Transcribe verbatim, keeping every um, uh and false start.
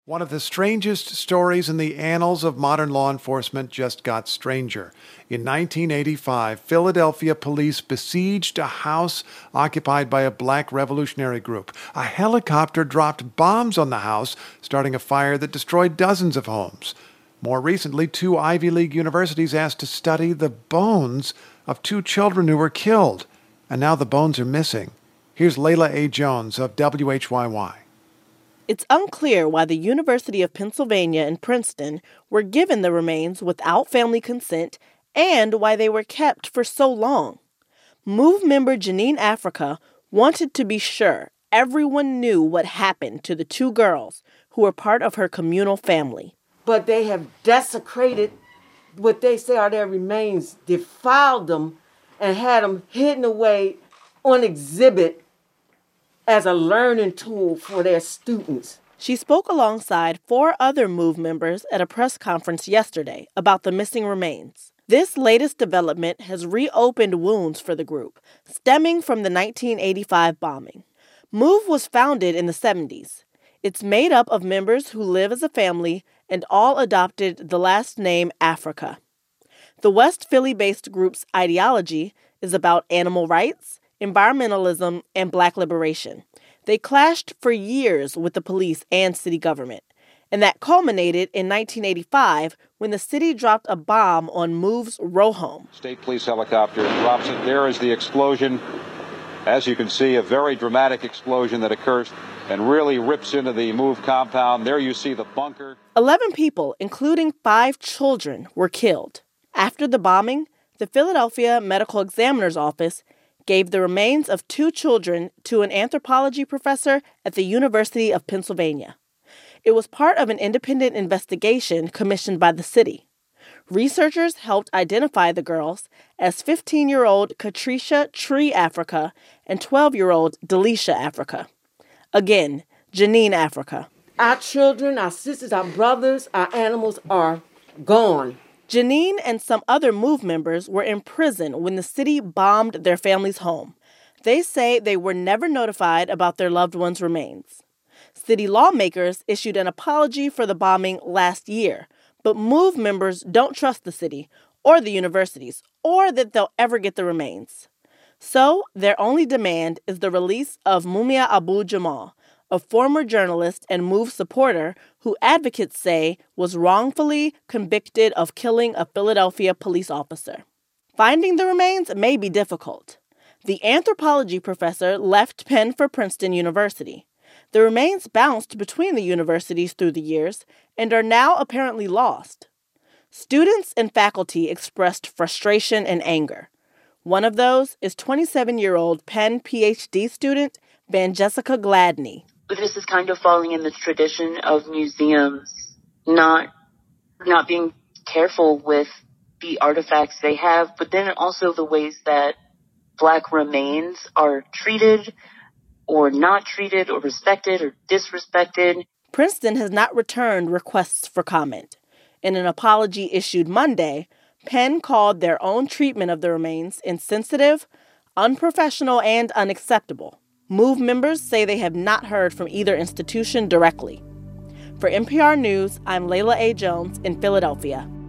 One of the strangest stories in the annals of modern law enforcement just got stranger. In nineteen eighty-five, Philadelphia police besieged a house occupied by a black revolutionary group. A helicopter dropped bombs on the house, starting a fire that destroyed dozens of homes. More recently, two Ivy League universities asked to study the bones of two children who were killed. And now the bones are missing. Here's Layla A. Jones of W H Y Y. It's unclear why the University of Pennsylvania and Princeton were given the remains without family consent and why they were kept for so long. MOVE member Janine Africa wanted to be sure everyone knew what happened to the two girls who were part of her communal family. But they have desecrated what they say are their remains, defiled them, and had them hidden away on exhibit as a learning tool for their students. She spoke alongside four other MOVE members at a press conference yesterday about the missing remains. This latest development has reopened wounds for the group, stemming from the nineteen eighty-five bombing. MOVE was founded in the seventies. It's made up of members who live as a family and all adopted the last name Africa. The West Philly-based group's ideology is about animal rights, environmentalism, and black liberation. They clashed for years with the police and city government, and that culminated in nineteen eighty-five when the city dropped a bomb on MOVE's row home. State police helicopter drops it. There is the explosion. As you can see, a very dramatic explosion that occurs and really rips into the MOVE compound. There you see the bunker. Eleven people, including five children, were killed. After the bombing, the Philadelphia Medical Examiner's Office gave the remains of two children to an anthropology professor at the University of Pennsylvania. It was part of an independent investigation commissioned by the city. Researchers helped identify the girls as fifteen-year-old Katricia Tree Africa and twelve-year-old Delisha Africa. Again, Janine Africa. Our children, our sisters, our brothers, our animals are gone. Janine and some other MOVE members were in prison when the city bombed their family's home. They say they were never notified about their loved ones' remains. City lawmakers issued an apology for the bombing last year, but MOVE members don't trust the city or the universities or that they'll ever get the remains. So their only demand is the release of Mumia Abu-Jamal, a former journalist and MOVE supporter who advocates say was wrongfully convicted of killing a Philadelphia police officer. Finding the remains may be difficult. The anthropology professor left Penn for Princeton University. The remains bounced between the universities through the years and are now apparently lost. Students and faculty expressed frustration and anger. One of those is twenty-seven-year-old Penn P H D student Vanjessica Gladney. This is kind of falling in the tradition of museums not not being careful with the artifacts they have, but then also the ways that Black remains are treated or not treated or respected or disrespected. Princeton has not returned requests for comment. In an apology issued Monday, Penn called their own treatment of the remains insensitive, unprofessional, and unacceptable. MOVE members say they have not heard from either institution directly. For N P R News, I'm Layla A. Jones in Philadelphia.